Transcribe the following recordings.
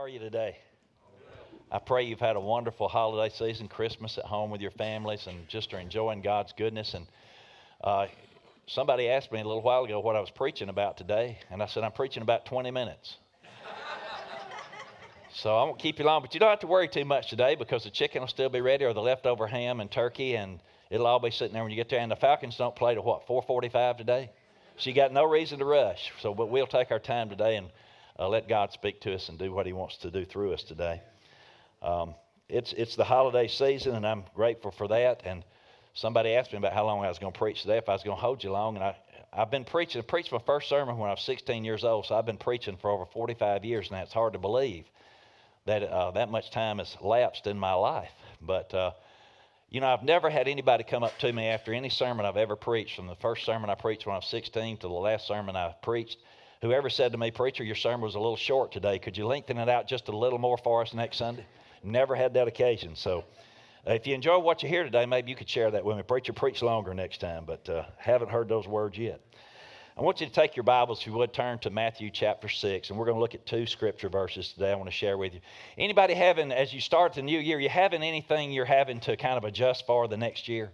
are you today? I pray you've had a wonderful holiday season, Christmas at home with your families, and just are enjoying God's goodness. And somebody asked me a little while ago what I was preaching about today, and I said, I'm preaching about 20 minutes. So I won't keep you long, but you don't have to worry too much today because the chicken will still be ready, or the leftover ham and turkey, and it'll all be sitting there when you get there. And the Falcons don't play till 4:45 today? So you got no reason to rush. So but we'll take our time today and let God speak to us and do what he wants to do through us today. It's the holiday season, and I'm grateful for that. And somebody asked me about how long I was going to preach today, if I was going to hold you long. And I've been preaching. I preached my first sermon when I was 16 years old, so I've been preaching for over 45 years now. It's hard to believe that that much time has lapsed in my life. But, I've never had anybody come up to me after any sermon I've ever preached, from the first sermon I preached when I was 16 to the last sermon I preached. Whoever said to me, "Preacher, your sermon was a little short today. Could you lengthen it out just a little more for us next Sunday?" Never had that occasion. So if you enjoy what you hear today, maybe you could share that with me. Preacher, preach longer next time, but haven't heard those words yet. I want you to take your Bibles, if you would, turn to Matthew chapter 6, and we're going to look at two scripture verses today I want to share with you. Anybody having, as you start the new year, you having anything you're having to kind of adjust for the next year?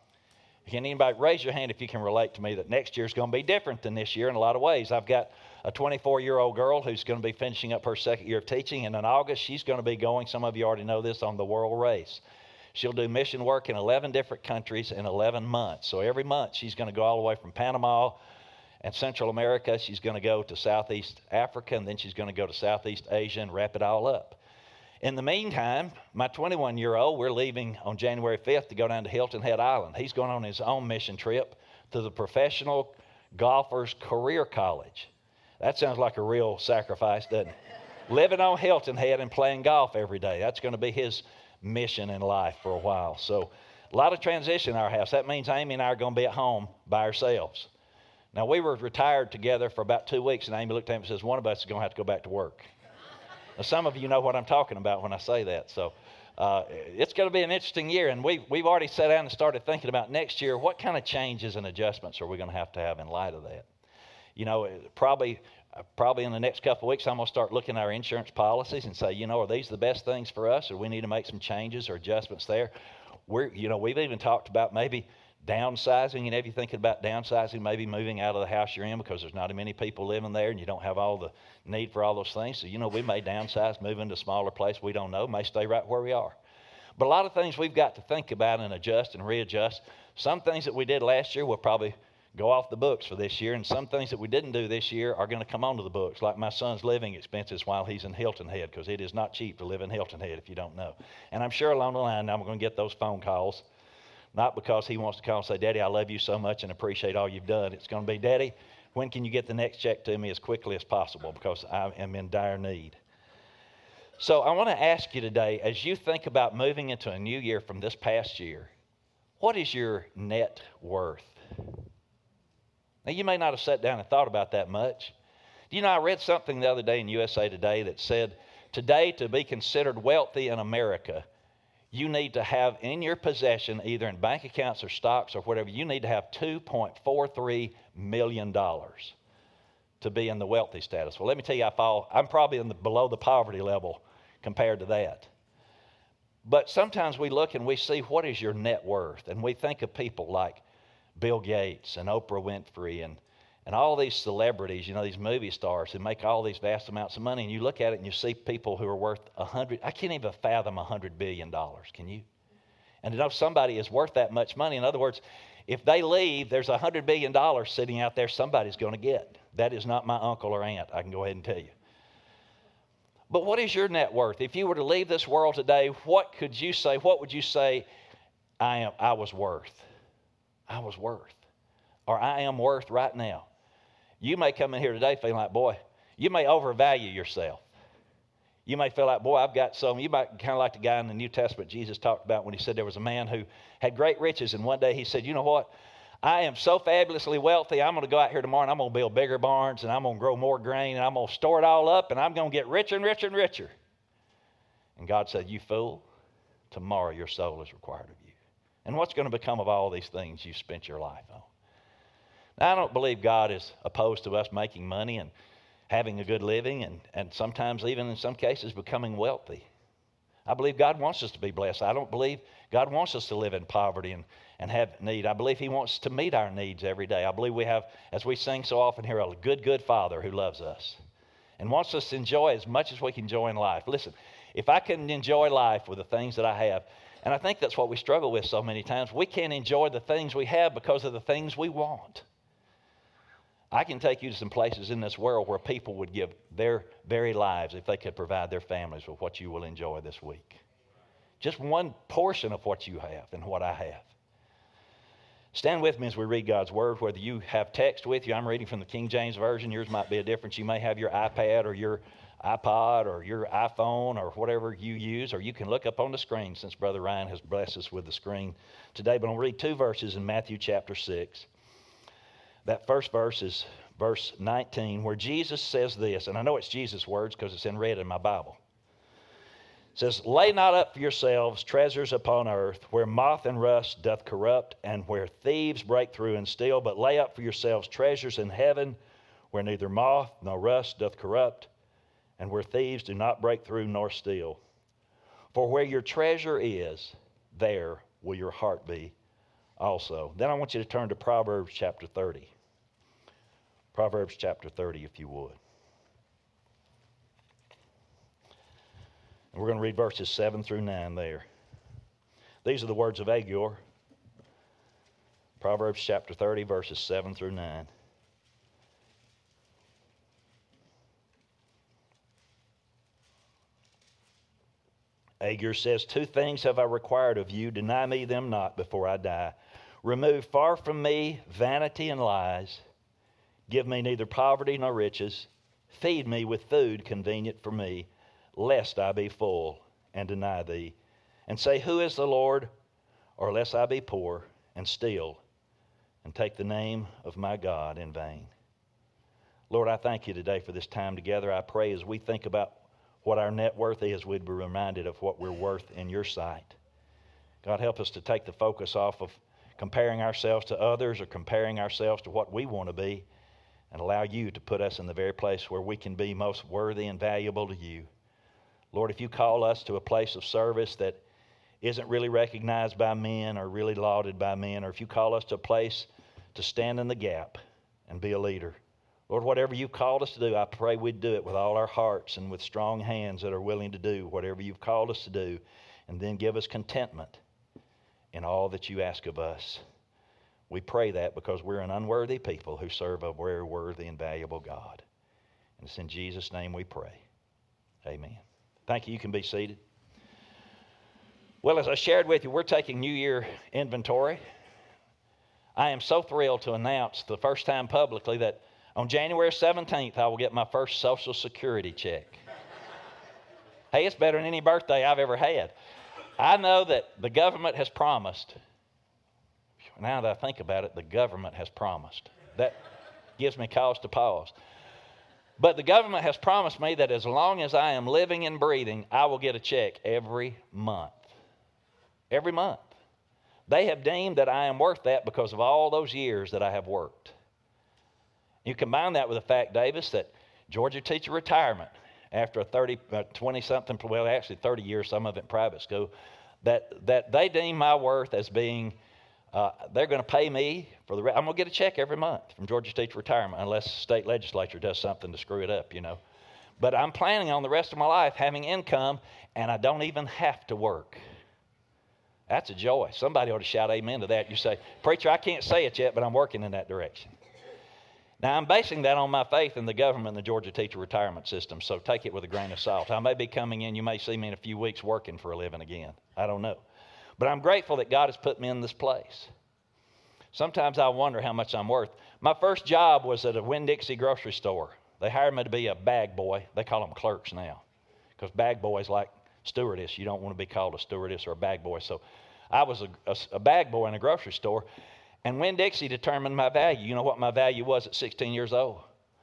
Can anybody raise your hand if you can relate to me that next year is going to be different than this year in a lot of ways? I've got a 24-year-old girl who's going to be finishing up her second year of teaching, and in August she's going to be going, some of you already know this, on the world race. She'll do mission work in 11 different countries in 11 months. So every month she's going to go all the way from Panama and Central America. She's going to go to Southeast Africa, and then she's going to go to Southeast Asia and wrap it all up. In the meantime, my 21-year-old, we're leaving on January 5th to go down to Hilton Head Island. He's going on his own mission trip to the Professional Golfers Career College. That sounds like a real sacrifice, doesn't it? Living on Hilton Head and playing golf every day. That's going to be his mission in life for a while. So a lot of transition in our house. That means Amy and I are going to be at home by ourselves. Now, we were retired together for about 2 weeks, and Amy looked at me and says, one of us is going to have to go back to work. Now, some of you know what I'm talking about when I say that. So it's going to be an interesting year, and we've already sat down and started thinking about next year, what kind of changes and adjustments are we going to have in light of that? Probably in the next couple of weeks, I'm going to start looking at our insurance policies and say, are these the best things for us, or we need to make some changes or adjustments there? We've even talked about maybe downsizing. If you're thinking about downsizing, maybe moving out of the house you're in because there's not many people living there and you don't have all the need for all those things. So, we may downsize, move into a smaller place. We don't know. May stay right where we are. But a lot of things we've got to think about and adjust and readjust. Some things that we did last year will probably go off the books for this year, and some things that we didn't do this year are going to come onto the books, like my son's living expenses while he's in Hilton Head, because it is not cheap to live in Hilton Head if you don't know. And I'm sure along the line I'm going to get those phone calls. Not because he wants to call and say, "Daddy, I love you so much and appreciate all you've done." It's going to be, "Daddy, when can you get the next check to me as quickly as possible, because I am in dire need." So I want to ask you today, as you think about moving into a new year from this past year, what is your net worth? Now, you may not have sat down and thought about that much. I read something the other day in USA Today that said, today, to be considered wealthy in America, you need to have in your possession, either in bank accounts or stocks or whatever, you need to have $2.43 million to be in the wealthy status. Well, let me tell you, I'm probably below the poverty level compared to that. But sometimes we look and we see, what is your net worth? And we think of people like Bill Gates and Oprah Winfrey and all these celebrities, these movie stars who make all these vast amounts of money. And you look at it and you see people who are worth I can't even fathom $100 billion, can you? And to know somebody is worth that much money. In other words, if they leave, there's $100 billion sitting out there somebody's going to get. That is not my uncle or aunt, I can go ahead and tell you. But what is your net worth? If you were to leave this world today, what would you say I was worth? I was worth. Or I am worth right now. You may come in here today feeling like, boy, you may overvalue yourself. You may feel like, boy, I've got some. You might kind of like the guy in the New Testament Jesus talked about when he said there was a man who had great riches, and one day he said, you know what? I am so fabulously wealthy, I'm going to go out here tomorrow and I'm going to build bigger barns and I'm going to grow more grain and I'm going to store it all up and I'm going to get richer and richer and richer. And God said, you fool, tomorrow your soul is required of you. And what's going to become of all these things you spent your life on? Now, I don't believe God is opposed to us making money, and having a good living, and sometimes even in some cases becoming wealthy. I believe God wants us to be blessed. I don't believe God wants us to live in poverty and have need. I believe He wants to meet our needs every day. I believe we have, as we sing so often here, a good Father who loves us and wants us to enjoy as much as we can enjoy in life. Listen, if I can enjoy life with the things that I have, and I think that's what we struggle with so many times, we can't enjoy the things we have because of the things we want. I can take you to some places in this world where people would give their very lives if they could provide their families with what you will enjoy this week. Just one portion of what you have and what I have. Stand with me as we read God's Word. Whether you have text with you, I'm reading from the King James Version. Yours might be a difference. You may have your iPad or your iPod or your iPhone or whatever you use, or you can look up on the screen since Brother Ryan has blessed us with the screen today. But I'll read 2 verses in Matthew chapter 6. That first verse is verse 19, where Jesus says this, and I know it's Jesus' words because it's in red in my Bible. It says, "Lay not up for yourselves treasures upon earth, where moth and rust doth corrupt, and where thieves break through and steal. But lay up for yourselves treasures in heaven, where neither moth nor rust doth corrupt, and where thieves do not break through nor steal. For where your treasure is, there will your heart be also." Then I want you to turn to Proverbs chapter 30. Proverbs chapter 30, if you would. And we're going to read verses 7 through 9 there. These are the words of Agur. Proverbs chapter 30, verses 7 through 9. Agur says, "2 things have I required of you. Deny me them not before I die. Remove far from me vanity and lies. Give me neither poverty nor riches. Feed me with food convenient for me, lest I be full and deny thee, and say, Who is the Lord? Or lest I be poor and steal and take the name of my God in vain." Lord, I thank you today for this time together. I pray as we think about what our net worth is, we'd be reminded of what we're worth in your sight. God, help us to take the focus off of comparing ourselves to others or comparing ourselves to what we want to be, and allow you to put us in the very place where we can be most worthy and valuable to you. Lord, if you call us to a place of service that isn't really recognized by men or really lauded by men, or if you call us to a place to stand in the gap and be a leader, Lord, whatever you've called us to do, I pray we'd do it with all our hearts and with strong hands that are willing to do whatever you've called us to do, and then give us contentment in all that you ask of us. We pray that because we're an unworthy people who serve a very worthy and valuable God. And it's in Jesus' name we pray. Amen. Thank you. You can be seated. Well, as I shared with you, we're taking New Year inventory. I am so thrilled to announce the first time publicly that on January 17th, I will get my first Social Security check. Hey, it's better than any birthday I've ever had. I know that the government has promised. Now that I think about it, the government has promised. That gives me cause to pause. But the government has promised me that as long as I am living and breathing, I will get a check every month. Every month. They have deemed that I am worth that because of all those years that I have worked. You combine that with the fact, Davis, that Georgia teacher retirement after a 20-something, well, actually 30 years, some of it in private school, that they deem my worth as being, they're going to pay me for I'm going to get a check every month from Georgia teacher retirement unless the state legislature does something to screw it up, you know. But I'm planning on the rest of my life having income, and I don't even have to work. That's a joy. Somebody ought to shout amen to that. You say, "Preacher, I can't say it yet, but I'm working in that direction." Now, I'm basing that on my faith in the government and the Georgia teacher retirement system, so take it with a grain of salt. I may be coming in. You may see me in a few weeks working for a living again. I don't know. But I'm grateful that God has put me in this place. Sometimes I wonder how much I'm worth. My first job was at a Winn-Dixie grocery store. They hired me to be a bag boy. They call them clerks now, because bag boys like stewardess. You don't want to be called a stewardess or a bag boy. So I was a bag boy in a grocery store. And Winn-Dixie determined my value. You know what my value was at 16 years old?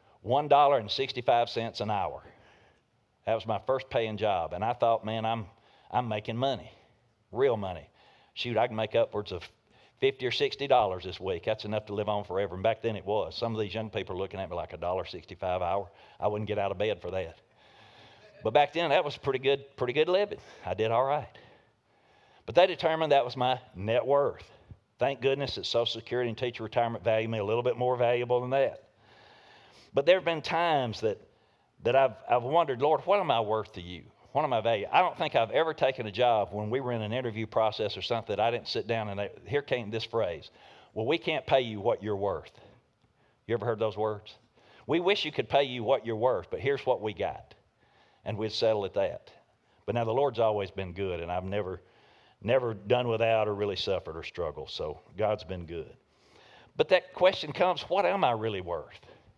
$1.65 an hour. That was my first paying job. And I thought, man, I'm making money, real money. Shoot, I can make upwards of $50 or $60 this week. That's enough to live on forever. And back then it was. Some of these young people are looking at me like $1.65 an hour. I wouldn't get out of bed for that. But back then that was pretty good living. I did all right. But they determined that was my net worth. Thank goodness that Social Security and teacher retirement value me a little bit more valuable than that. But there have been times that I've wondered, Lord, what am I worth to you? What am I value? I don't think I've ever taken a job when we were in an interview process or something that I didn't sit down and here came this phrase, well, we can't pay you what you're worth. You ever heard those words? We wish you could pay you what you're worth, but here's what we got. And we'd settle at that. But now the Lord's always been good, and I've never done without or really suffered or struggled. So God's been good. But that question comes, what am I really worth?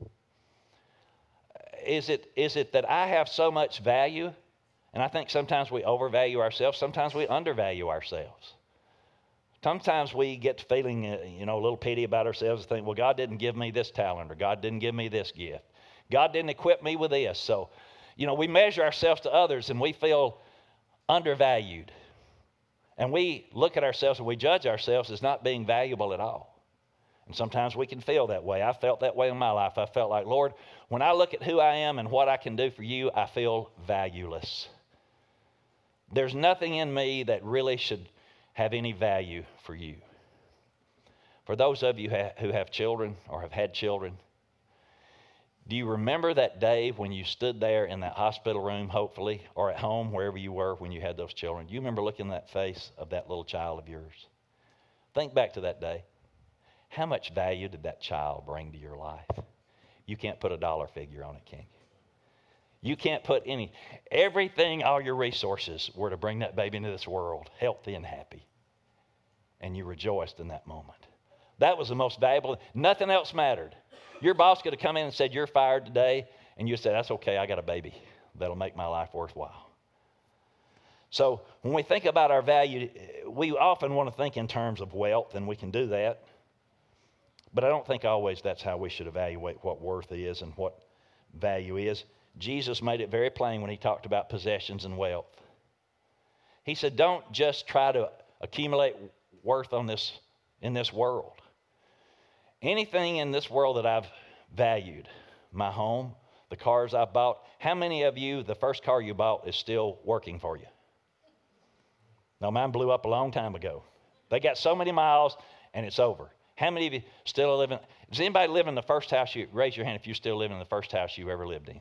Is it that I have so much value? And I think sometimes we overvalue ourselves. Sometimes we undervalue ourselves. Sometimes we get to feeling, a little pity about ourselves and think, well, God didn't give me this talent, or God didn't give me this gift. God didn't equip me with this. So, we measure ourselves to others and we feel undervalued. And we look at ourselves and we judge ourselves as not being valuable at all. And sometimes we can feel that way. I felt that way in my life. I felt like, Lord, when I look at who I am and what I can do for you, I feel valueless. There's nothing in me that really should have any value for you. For those of you who have children or have had children, do you remember that day when you stood there in that hospital room, hopefully, or at home, wherever you were when you had those children? Do you remember looking at that face of that little child of yours? Think back to that day. How much value did that child bring to your life? You can't put a dollar figure on it, can you? You can't put everything, all your resources were to bring that baby into this world healthy and happy. And you rejoiced in that moment. That was the most valuable. Nothing else mattered. Your boss could have come in and said, you're fired today. And you said, that's okay, I got a baby that'll make my life worthwhile. So when we think about our value, we often want to think in terms of wealth, and we can do that. But I don't think always that's how we should evaluate what worth is and what value is. Jesus made it very plain when he talked about possessions and wealth. He said, don't just try to accumulate worth in this world. Anything in this world that I've valued, my home, the cars I've bought, how many of you, the first car you bought is still working for you? No, mine blew up a long time ago. They got so many miles and it's over. How many of you still live in? Does anybody live in the first house? Raise your hand if you still live in the first house you ever lived in.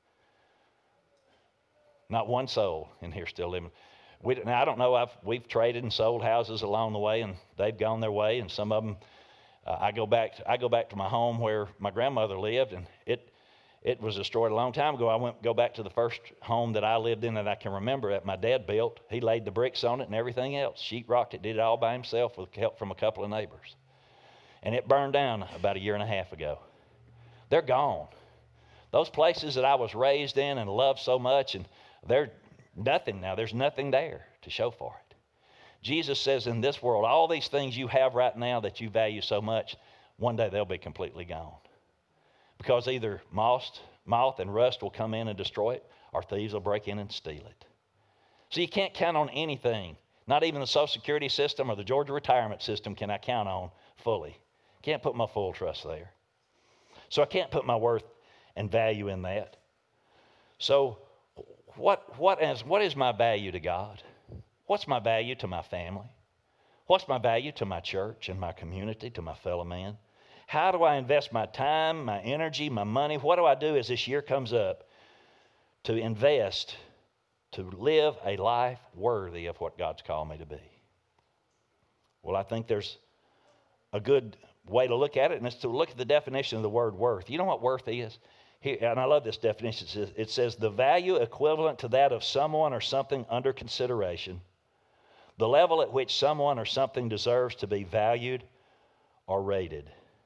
Not one soul in here still living. Now, I don't know. We've traded and sold houses along the way, and they've gone their way. And some of them, I go back to my home where my grandmother lived, and it was destroyed a long time ago. I go back to the first home that I lived in that I can remember that my dad built. He laid the bricks on it and everything else. Sheetrocked it, did it all by himself with help from a couple of neighbors. And it burned down about 1.5 years ago. They're gone. Those places that I was raised in and loved so much, and they're nothing now. There's nothing there to show for it. Jesus says in this world, all these things you have right now that you value so much, one day they'll be completely gone. Because either moth and rust will come in and destroy it, or thieves will break in and steal it. So you can't count on anything. Not even the Social Security system or the Georgia retirement system can I count on fully. Can't put my full trust there. So I can't put my worth and value in that. So what is my value to God? What's my value to my family? What's my value to my church and my community, to my fellow man? How do I invest my time, my energy, my money? What do I do as this year comes up to invest, to live a life worthy of what God's called me to be? Well, I think there's a good way to look at it, and it's to look at the definition of the word worth. You know what worth is? Here, and I love this definition. It says the value equivalent to that of someone or something under consideration, the level at which someone or something deserves to be valued or rated.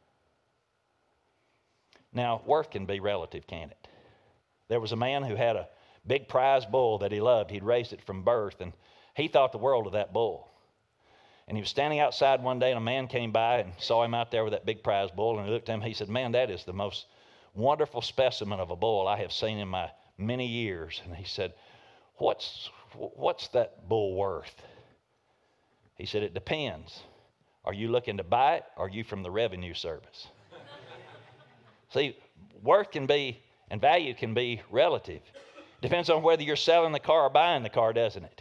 Now, worth can be relative, can't it? There was a man who had a big prize bull that he loved. He'd raised it from birth, and he thought the world of that bull. And he was standing outside one day, and a man came by and saw him out there with that big prize bull, and he looked at him, he said, man, that is the most wonderful specimen of a bull I have seen in my many years. And he said, what's that bull worth? He said, it depends Are you looking to buy it, or are you from the revenue service? See, worth can be, and value can be relative. Depends on whether you're selling the car or buying the car, doesn't it?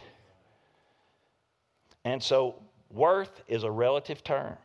And so worth is a relative term.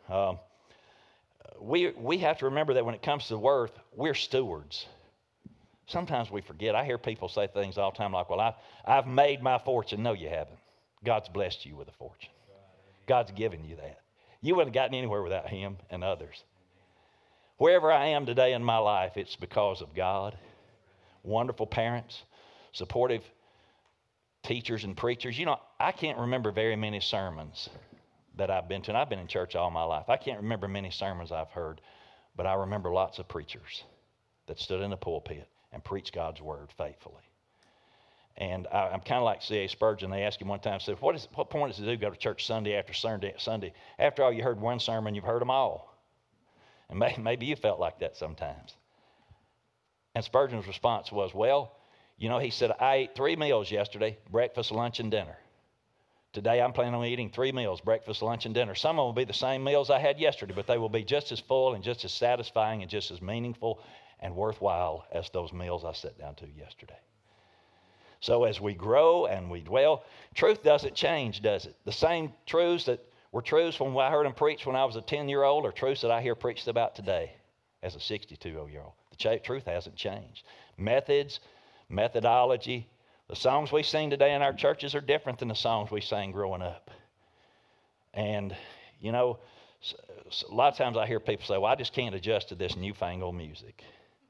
We have to remember that when it comes to worth, we're stewards. Sometimes we forget. I hear people say things all the time like, well, I've made my fortune. No, you haven't. God's blessed you with a fortune. God's given you that. You wouldn't have gotten anywhere without him and others. Wherever I am today in my life, it's because of God, wonderful parents, supportive teachers and preachers. You know, I can't remember very many sermons that I've been to, and I've been in church all my life. I can't remember many sermons I've heard, but I remember lots of preachers that stood in the pulpit and preached God's word faithfully. And I'm kind of like C.A. Spurgeon. They asked him one time, said, what point does it do to go to church Sunday after Sunday? After all, you heard one sermon, you've heard them all. And maybe you felt like that sometimes. And Spurgeon's response was, well, you know, he said, I ate 3 meals yesterday, breakfast, lunch, and dinner. Today I'm planning on eating 3 meals, breakfast, lunch, and dinner. Some of them will be the same meals I had yesterday, but they will be just as full and just as satisfying and just as meaningful and worthwhile as those meals I sat down to yesterday. So as we grow and we dwell, truth doesn't change, does it? The same truths that were truths when I heard them preach when I was a 10-year-old are truths that I hear preached about today as a 62-year-old. The truth hasn't changed. Methods, methodology, the songs we sing today in our churches are different than the songs we sang growing up. And, you know, a lot of times I hear people say, well, I just can't adjust to this newfangled music.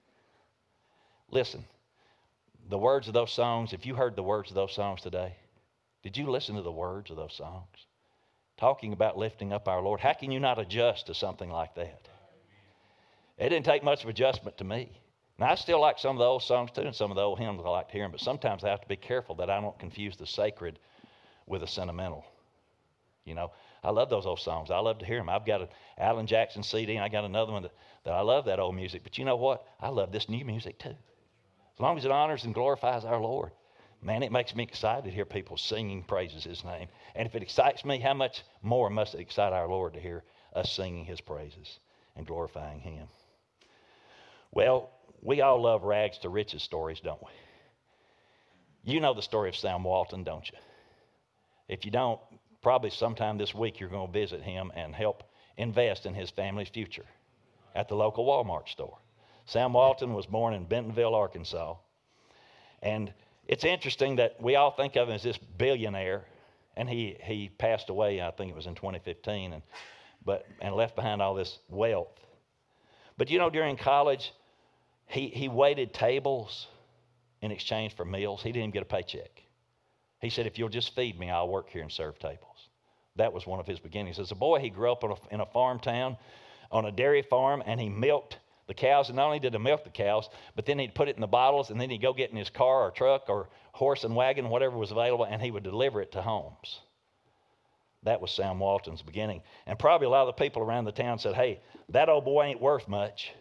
Listen, the words of those songs, if you heard the words of those songs today, did you listen to the words of those songs? Talking about lifting up our Lord. How can you not adjust to something like that? It didn't take much of adjustment to me. Now, I still like some of the old songs too, and some of the old hymns I like to hear them, but sometimes I have to be careful that I don't confuse the sacred with the sentimental. You know, I love those old songs. I love to hear them. I've got an Alan Jackson CD, and I got another one that I love that old music. But you know what? I love this new music too. As long as it honors and glorifies our Lord. Man, it makes me excited to hear people singing praises his name. And if it excites me, how much more must it excite our Lord to hear us singing his praises and glorifying him? Well, we all love rags to riches stories, don't we? You know the story of Sam Walton, don't you? If you don't, probably sometime this week you're going to visit him and help invest in his family's future at the local Walmart store. Sam Walton was born in Bentonville, Arkansas. And it's interesting that we all think of him as this billionaire, and he passed away, I think it was in 2015, and left behind all this wealth. But you know, during college, he waited tables in exchange for meals. He didn't even get a paycheck. He said, if you'll just feed me, I'll work here and serve tables. That was one of his beginnings. As a boy, he grew up in a farm town on a dairy farm, and he milked the cows. And not only did he milk the cows, but then he'd put it in the bottles, and then he'd go get in his car or truck or horse and wagon, whatever was available, and he would deliver it to homes. That was Sam Walton's beginning. And probably a lot of the people around the town said, hey, that old boy ain't worth much.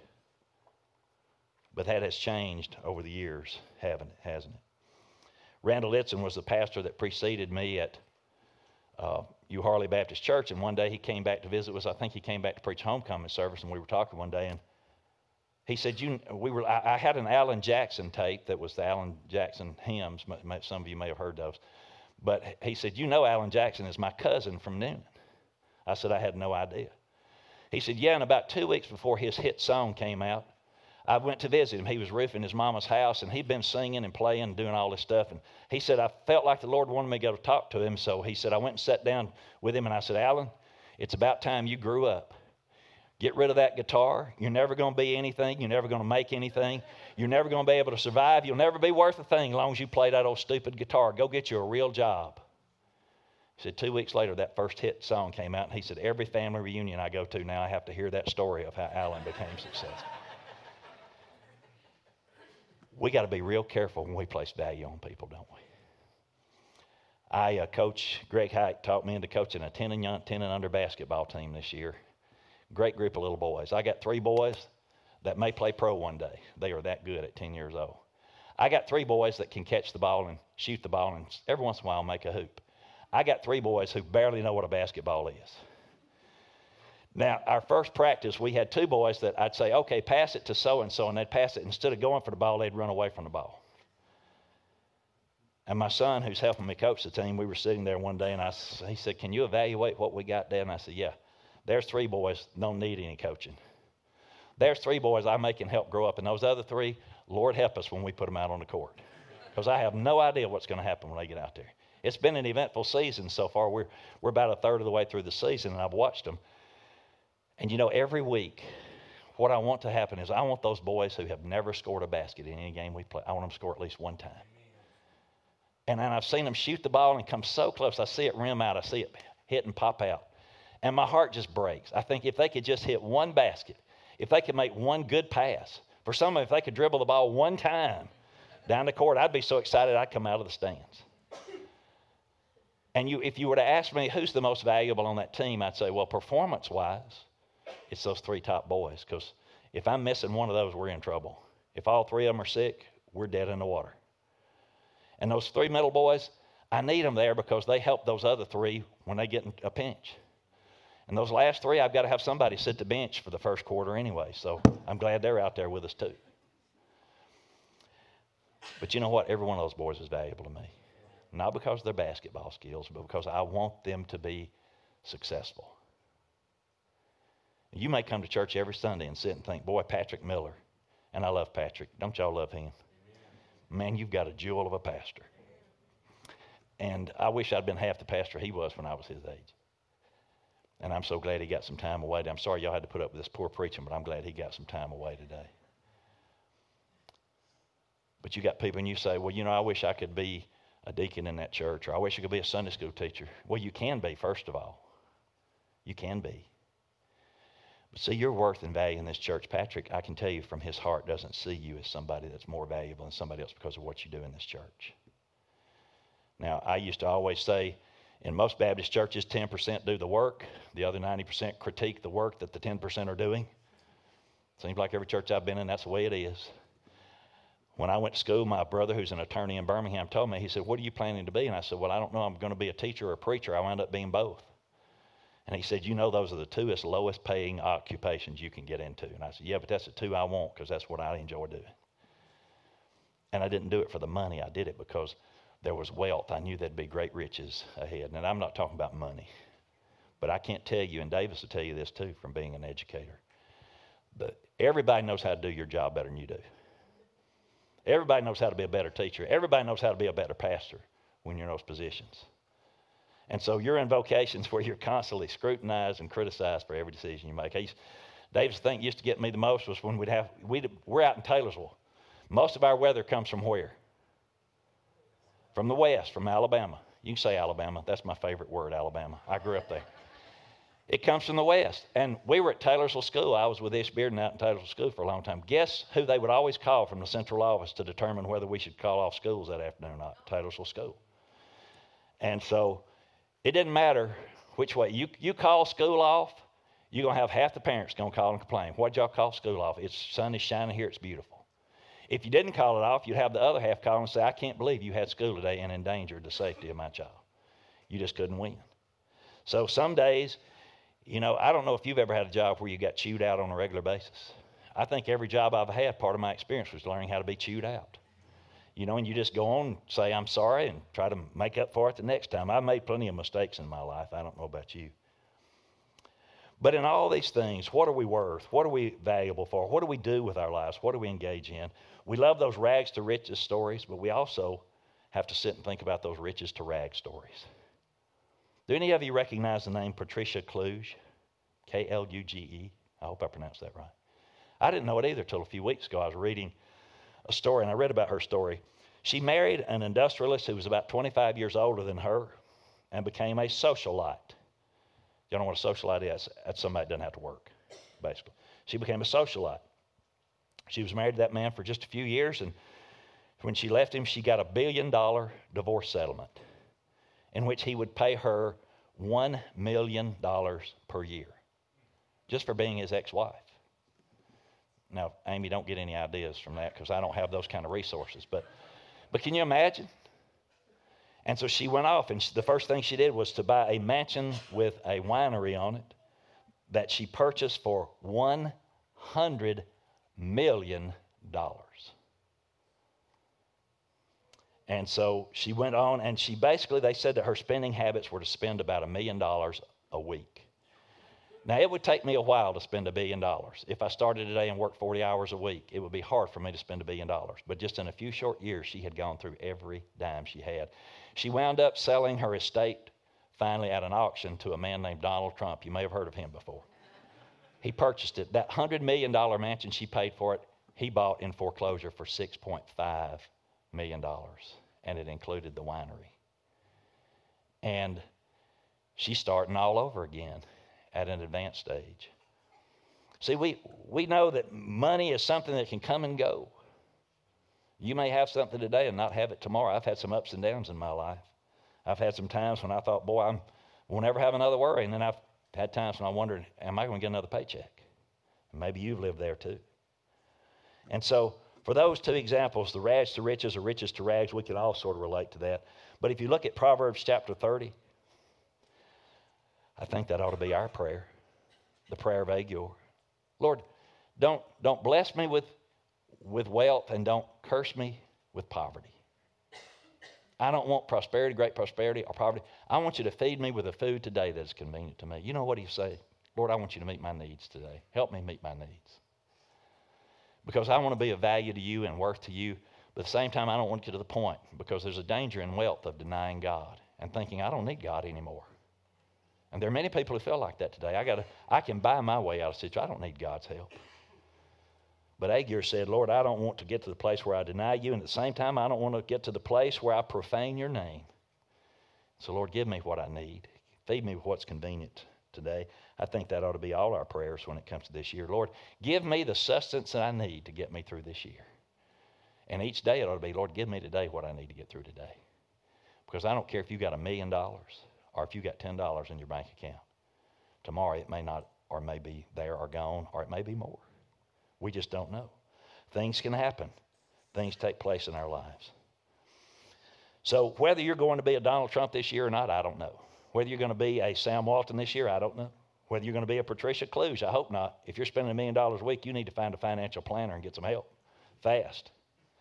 But that has changed over the years, hasn't it? Randall Itzen was the pastor that preceded me at U Harley Baptist Church, and one day he came back to visit us. I think he came back to preach homecoming service, and we were talking one day, and he said, I had an Alan Jackson tape that was the Alan Jackson hymns. Some of you may have heard those. But he said, you know Alan Jackson is my cousin from Newnan. I said, I had no idea. He said, yeah, and about 2 weeks before his hit song came out, I went to visit him. He was roofing his mama's house, and he'd been singing and playing and doing all this stuff. And he said, I felt like the Lord wanted me to go to talk to him. So he said, I went and sat down with him, and I said, Alan, it's about time you grew up. Get rid of that guitar. You're never going to be anything. You're never going to make anything. You're never going to be able to survive. You'll never be worth a thing as long as you play that old stupid guitar. Go get you a real job. He said 2 weeks later, that first hit song came out, and he said, every family reunion I go to now, I have to hear that story of how Alan became successful. We got to be real careful when we place value on people, don't we? Coach Greg Hike taught me into coaching a 10 and under basketball team this year. Great group of little boys. I got 3 boys that may play pro one day. They are that good at 10 years old. I got 3 boys that can catch the ball and shoot the ball and every once in a while make a hoop. I got 3 boys who barely know what a basketball is. Now, our first practice, we had two boys that I'd say, okay, pass it to so-and-so, and they'd pass it. Instead of going for the ball, they'd run away from the ball. And my son, who's helping me coach the team, we were sitting there one day, and he said, can you evaluate what we got, Dad? And I said, yeah. There's three boys, don't need any coaching. There's three boys I may can help grow up, and those other three, Lord help us when we put them out on the court. Because I have no idea what's going to happen when they get out there. It's been an eventful season so far. We're about a third of the way through the season, and I've watched them. And, every week, what I want to happen is I want those boys who have never scored a basket in any game we play, I want them to score at least one time. And then I've seen them shoot the ball and come so close. I see it rim out. I see it hit and pop out. And my heart just breaks. I think if they could just hit one basket, if they could make one good pass, for some of them, if they could dribble the ball one time down the court, I'd be so excited I'd come out of the stands. And if you were to ask me who's the most valuable on that team, I'd say, well, performance-wise, it's those three top boys. Because if I'm missing one of those, we're in trouble. If all three of them are sick, we're dead in the water. And those three middle boys, I need them there because they help those other three when they get in a pinch. And those last three, I've got to have somebody sit the bench for the first quarter anyway. So I'm glad they're out there with us too. But you know what? Every one of those boys is valuable to me. Not because of their basketball skills, but because I want them to be successful. You may come to church every Sunday and sit and think, boy, Patrick Miller. And I love Patrick. Don't y'all love him? Man, you've got a jewel of a pastor. And I wish I'd been half the pastor he was when I was his age. And I'm so glad he got some time away. I'm sorry y'all had to put up with this poor preaching, but I'm glad he got some time away today. But you got people and you say, well, I wish I could be a deacon in that church, or I wish I could be a Sunday school teacher. Well, you can be, first of all. You can be. But see, your worth and value in this church, Patrick, I can tell you from his heart, doesn't see you as somebody that's more valuable than somebody else because of what you do in this church. Now, I used to always say, in most Baptist churches, 10% do the work. The other 90% critique the work that the 10% are doing. Seems like every church I've been in, that's the way it is. When I went to school, my brother, who's an attorney in Birmingham, told me, he said, what are you planning to be? And I said, well, I don't know. I'm going to be a teacher or a preacher. I wound up being both. And he said, those are the two lowest paying occupations you can get into. And I said, yeah, but that's the two I want because that's what I enjoy doing. And I didn't do it for the money. I did it because there was wealth. I knew there'd be great riches ahead. And I'm not talking about money. But I can't tell you, and Davis will tell you this too from being an educator, but everybody knows how to do your job better than you do. Everybody knows how to be a better teacher. Everybody knows how to be a better pastor when you're in those positions. And so you're in vocations where you're constantly scrutinized and criticized for every decision you make. David's thing used to get me the most was when we're out in Taylorsville. Most of our weather comes from where? From the west, from Alabama. You can say Alabama. That's my favorite word, Alabama. I grew up there. It comes from the west. And we were at Taylorsville School. I was with Ish Bearden out in Taylorsville School for a long time. Guess who they would always call from the central office to determine whether we should call off schools that afternoon or not? Taylorsville School. And so it didn't matter which way. You call school off, you're going to have half the parents going to call and complain. Why'd y'all call school off? It's sun is shining here. It's beautiful. If you didn't call it off, you'd have the other half call and say, I can't believe you had school today and endangered the safety of my child. You just couldn't win. So some days, I don't know if you've ever had a job where you got chewed out on a regular basis. I think every job I've had, part of my experience was learning how to be chewed out. And you just go on and say, I'm sorry, and try to make up for it the next time. I've made plenty of mistakes in my life. I don't know about you. But in all these things, what are we worth? What are we valuable for? What do we do with our lives? What do we engage in? We love those rags to riches stories, but we also have to sit and think about those riches to rags stories. Do any of you recognize the name Patricia Kluge? Kluge. I hope I pronounced that right. I didn't know it either until a few weeks ago. I was reading a story, and I read about her story. She married an industrialist who was about 25 years older than her and became a socialite. You know what a socialite is? That's somebody that doesn't have to work, basically. She became a socialite. She was married to that man for just a few years, and when she left him, she got $1 billion divorce settlement in which he would pay her $1 million per year just for being his ex-wife. Now, Amy, don't get any ideas from that because I don't have those kind of resources. But can you imagine? And so she went off, and the first thing she did was to buy a mansion with a winery on it that she purchased for $100 million. And so she went on, and they said that her spending habits were to spend about $1 million a week. Now, it would take me a while to spend $1 billion. If I started today and worked 40 hours a week, it would be hard for me to spend $1 billion. But just in a few short years, she had gone through every dime she had. She wound up selling her estate finally at an auction to a man named Donald Trump. You may have heard of him before. He purchased it. That $100 million mansion she paid for it, he bought in foreclosure for $6.5 million. And it included the winery. And she's starting all over again at an advanced stage. See, we know that money is something that can come and go. You may have something today and not have it tomorrow. I've had some ups and downs in my life. I've had some times when I thought, boy, we'll never have another worry. And then I've had times when I wondered, am I going to get another paycheck? And maybe you've lived there too. And so for those two examples, the rags to riches or riches to rags, we can all sort of relate to that. But if you look at Proverbs chapter 30, I think that ought to be our prayer, the prayer of Agur. Lord, don't bless me with wealth, and don't curse me with poverty. I don't want prosperity, great prosperity, or poverty. I want you to feed me with the food today that is convenient to me. You know what he say? Lord, I want you to meet my needs today. Help me meet my needs. Because I want to be of value to you and worth to you, but at the same time, I don't want to get to the point, because there's a danger in wealth of denying God and thinking, I don't need God anymore. And there are many people who feel like that today. I can buy my way out of situations. I don't need God's help. But Agur said, Lord, I don't want to get to the place where I deny you, and at the same time, I don't want to get to the place where I profane your name. So, Lord, give me what I need. Feed me with what's convenient today. I think that ought to be all our prayers when it comes to this year. Lord, give me the sustenance that I need to get me through this year. And each day it ought to be, Lord, give me today what I need to get through today. Because I don't care if you got $1 million or if you got $10 in your bank account. Tomorrow it may not, or may be there or gone, or it may be more. We just don't know. Things can happen. Things take place in our lives. So whether you're going to be a Donald Trump this year or not, I don't know. Whether you're going to be a Sam Walton this year, I don't know. Whether you're going to be a Patricia Cluj, I hope not. If you're spending $1 million a week, you need to find a financial planner and get some help fast.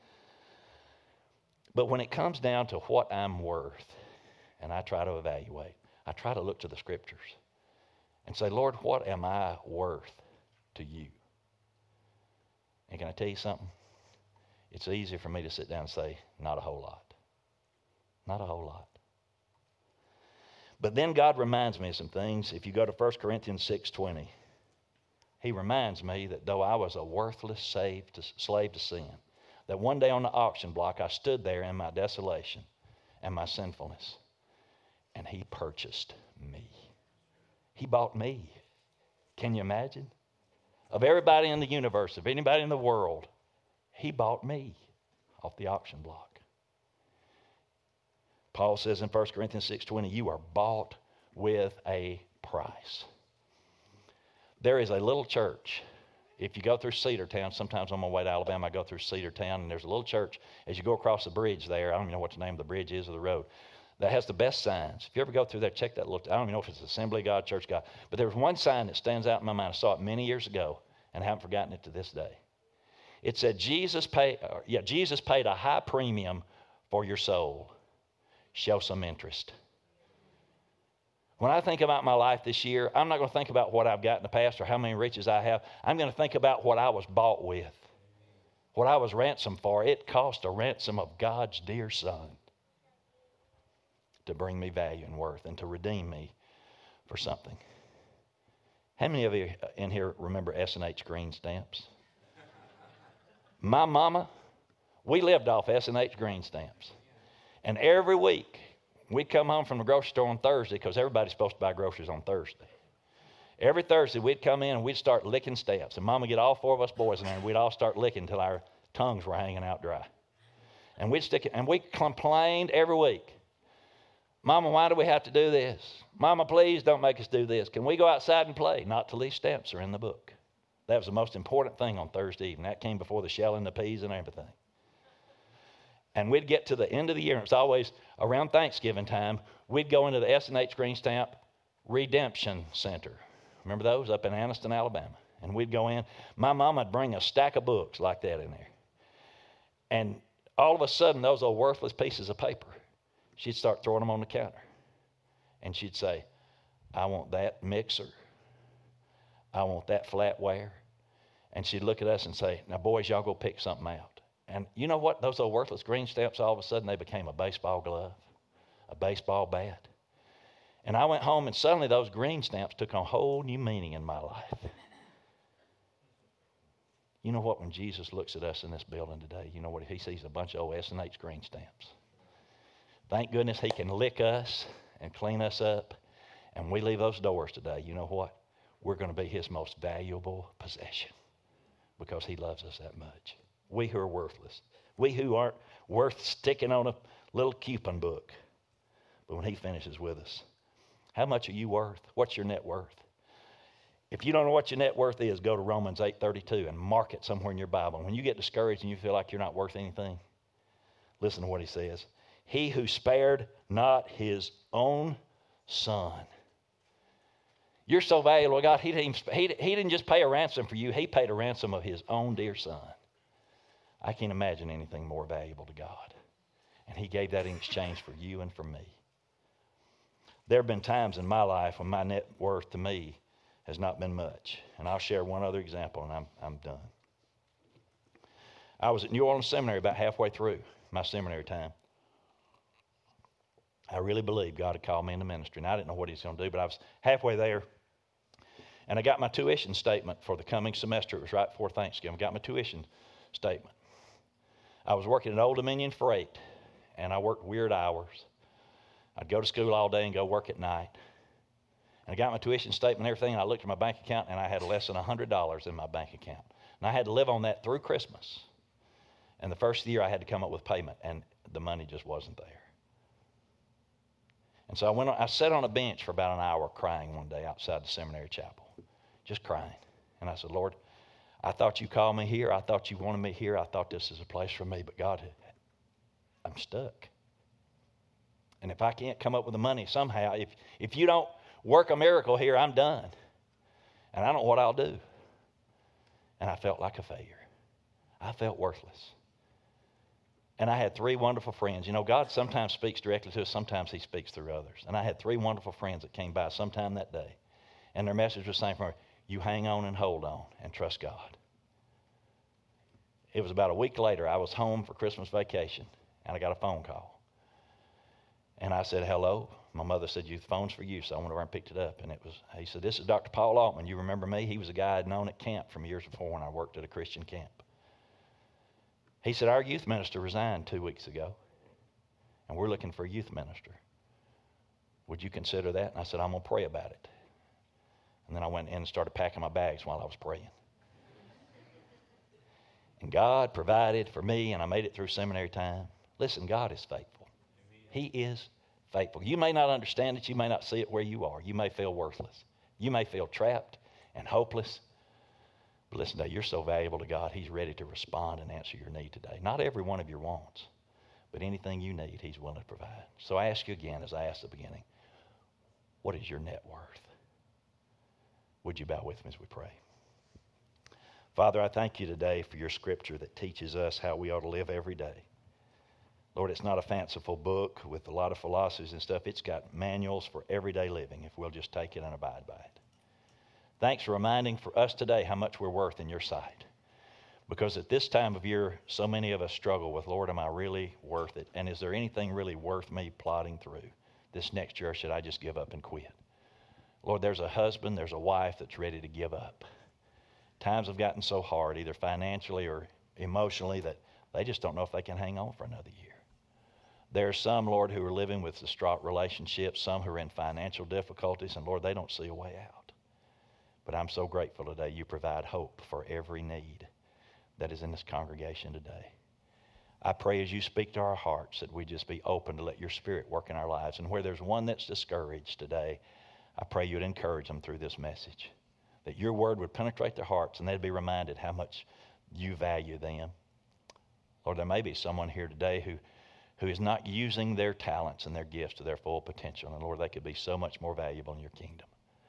But when it comes down to what I'm worth, and I try to evaluate, I try to look to the scriptures and say, Lord, what am I worth to you? And can I tell you something? It's easy for me to sit down and say, not a whole lot. Not a whole lot. But then God reminds me of some things. If you go to 1 Corinthians 6:20, he reminds me that though I was a worthless slave to sin, that one day on the auction block I stood there in my desolation and my sinfulness, and he purchased me. He bought me. Can you imagine? Of everybody in the universe, of anybody in the world, he bought me off the auction block. Paul says in 1 Corinthians 6:20, you are bought with a price. There is a little church. If you go through Cedartown, sometimes on my way to Alabama, I go through Cedartown, and there's a little church. As you go across the bridge there, I don't even know what the name of the bridge is or the road, that has the best signs. If you ever go through there, check that little, I don't even know if it's Assembly of God, Church of God, but there's one sign that stands out in my mind. I saw it many years ago, and I haven't forgotten it to this day. It said, Jesus paid a high premium for your soul. Show some interest. When I think about my life this year, I'm not going to think about what I've got in the past or how many riches I have. I'm going to think about what I was bought with, what I was ransomed for. It cost a ransom of God's dear Son to bring me value and worth and to redeem me for something. How many of you in here remember S&H green stamps? My mama, we lived off S&H green stamps. And every week, we'd come home from the grocery store on Thursday, because everybody's supposed to buy groceries on Thursday. Every Thursday, we'd come in and we'd start licking stamps. And Mama would get all four of us boys in there, and we'd all start licking until our tongues were hanging out dry. And we'd stick it, and we complained every week. Mama, why do we have to do this? Mama, please don't make us do this. Can we go outside and play? Not till these stamps are in the book. That was the most important thing on Thursday evening. That came before the shelling, the peas, and everything. And we'd get to the end of the year, and it was always around Thanksgiving time, we'd go into the S&H Green Stamp Redemption Center. Remember those up in Anniston, Alabama? And we'd go in. My mom would bring a stack of books like that in there. And all of a sudden, those old worthless pieces of paper, she'd start throwing them on the counter. And she'd say, I want that mixer. I want that flatware. And she'd look at us and say, now, boys, y'all go pick something out. And you know what? Those old worthless green stamps, all of a sudden, they became a baseball glove, a baseball bat. And I went home, and suddenly those green stamps took on a whole new meaning in my life. You know what? When Jesus looks at us in this building today, you know what? He sees a bunch of old S&H green stamps. Thank goodness he can lick us and clean us up. And we leave those doors today. You know what? We're going to be his most valuable possession because he loves us that much. We who are worthless. We who aren't worth sticking on a little coupon book. But when he finishes with us, how much are you worth? What's your net worth? If you don't know what your net worth is, go to Romans 8:32 and mark it somewhere in your Bible. When you get discouraged and you feel like you're not worth anything, listen to what he says. He who spared not his own son. You're so valuable to God, he didn't just pay a ransom for you. He paid a ransom of his own dear son. I can't imagine anything more valuable to God. And he gave that in exchange for you and for me. There have been times in my life when my net worth to me has not been much. And I'll share one other example and I'm done. I was at New Orleans Seminary about halfway through my seminary time. I really believed God had called me into ministry. And I didn't know what he was going to do, but I was halfway there. And I got my tuition statement for the coming semester. It was right before Thanksgiving. I got my tuition statement. I was working at Old Dominion Freight, and I worked weird hours. I'd go to school all day and go work at night. And I got my tuition statement and everything, and I looked at my bank account, and I had less than $100 in my bank account. And I had to live on that through Christmas. And the first year I had to come up with payment, and the money just wasn't there. And so I sat on a bench for about an hour crying one day outside the seminary chapel, just crying. And I said, Lord, I thought you called me here. I thought you wanted me here. I thought this is a place for me. But God, I'm stuck. And if I can't come up with the money somehow, if you don't work a miracle here, I'm done. And I don't know what I'll do. And I felt like a failure. I felt worthless. And I had three wonderful friends. You know, God sometimes speaks directly to us. Sometimes he speaks through others. And I had three wonderful friends that came by sometime that day. And their message was saying, you hang on and hold on and trust God. It was about a week later. I was home for Christmas vacation. And I got a phone call. And I said, hello. My mother said, the phone's for you. So I went over and picked it up. And he said, this is Dr. Paul Altman. You remember me? He was a guy I'd known at camp from years before when I worked at a Christian camp. He said, our youth minister resigned 2 weeks ago, and we're looking for a youth minister. Would you consider that? And I said, I'm going to pray about it. And then I went in and started packing my bags while I was praying. And God provided for me, and I made it through seminary time. Listen, God is faithful. He is faithful. You may not understand it. You may not see it where you are. You may feel worthless. You may feel trapped and hopeless. But listen, you're so valuable to God, he's ready to respond and answer your need today. Not every one of your wants, but anything you need, he's willing to provide. So I ask you again, as I asked at the beginning, what is your net worth? Would you bow with me as we pray? Father, I thank you today for your scripture that teaches us how we ought to live every day. Lord, it's not a fanciful book with a lot of philosophies and stuff. It's got manuals for everyday living if we'll just take it and abide by it. Thanks for reminding for us today how much we're worth in your sight. Because at this time of year, so many of us struggle with, Lord, am I really worth it? And is there anything really worth me plodding through this next year, or should I just give up and quit? Lord, there's a husband, there's a wife that's ready to give up. Times have gotten so hard, either financially or emotionally, that they just don't know if they can hang on for another year. There are some, Lord, who are living with distraught relationships, some who are in financial difficulties, and Lord, they don't see a way out. But I'm so grateful today you provide hope for every need that is in this congregation today. I pray as you speak to our hearts that we just be open to let your Spirit work in our lives. And where there's one that's discouraged today, I pray you'd encourage them through this message. That your word would penetrate their hearts and they'd be reminded how much you value them. Lord, there may be someone here today who is not using their talents and their gifts to their full potential. And Lord, they could be so much more valuable in your kingdom.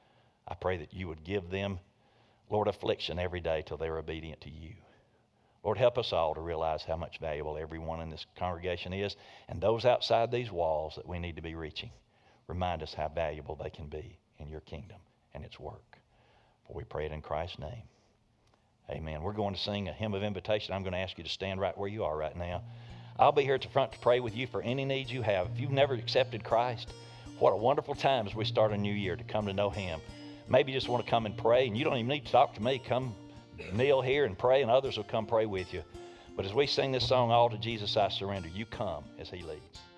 I pray that you would give them, Lord, affliction every day till they're obedient to you. Lord, help us all to realize how much valuable everyone in this congregation is, and those outside these walls that we need to be reaching. Remind us how valuable they can be in your kingdom and its work. For we pray it in Christ's name. Amen. We're going to sing a hymn of invitation. I'm going to ask you to stand right where you are right now. I'll be here at the front to pray with you for any needs you have. If you've never accepted Christ, what a wonderful time as we start a new year to come to know Him. Maybe you just want to come and pray, and you don't even need to talk to me. Come kneel here and pray, and others will come pray with you. But as we sing this song, All to Jesus I Surrender, you come as He leads.